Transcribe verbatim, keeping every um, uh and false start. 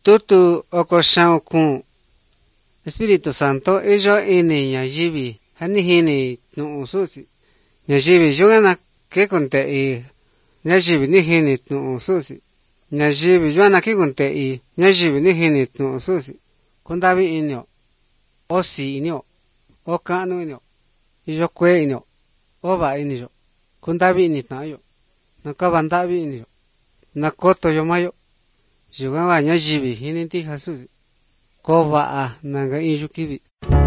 tutu oko sao kun Espíritu Santo ello ini ñayivi hani hini nu susi ñayivi yugana ke kunte i ñayivi ni hini nu susi ñayivi yugana ke kunte i ñayivi ni hini nu susi kundavi inyo o si inyo o kanu inyo iyo kwe inyo o va inyo kundavi ini tayo nakabandavi inyo nakoto yo mayo yugana ñayivi hini ti Jesús ko va'a nanga iyukivi